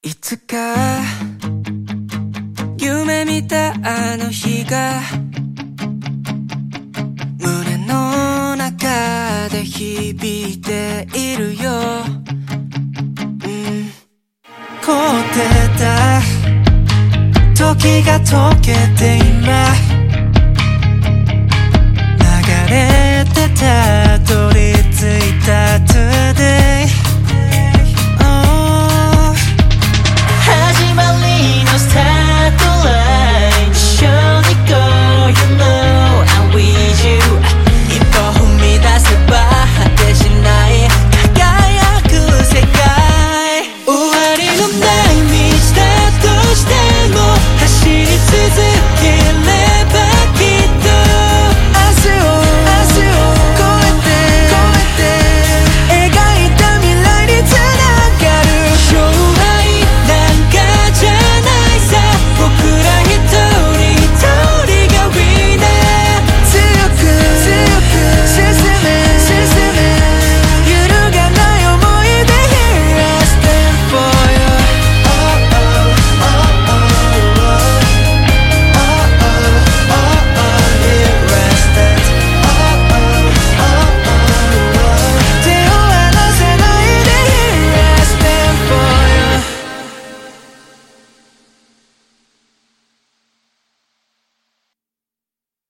いつか夢見たあの日が胸の中で響いているよ、凍ってた時が溶けて今流れてたどり着いた Today